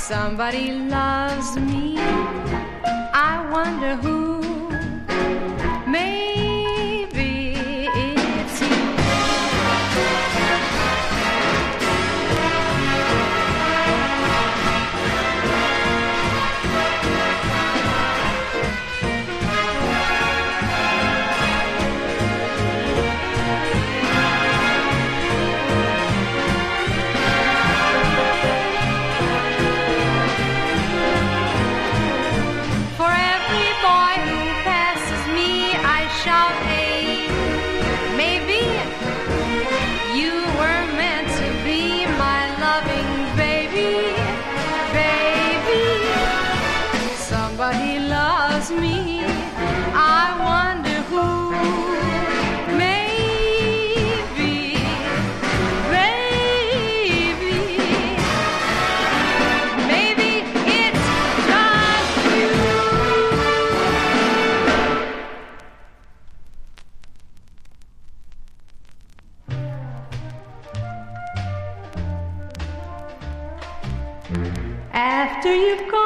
Somebody loves me. I wonder who. Maybe it's you. For every boy who passes me, I shout, hey, maybe you were meant to be my loving baby, baby. Somebody loves me. I wonder who. Maybe, baby, maybe it's just you. After you've gone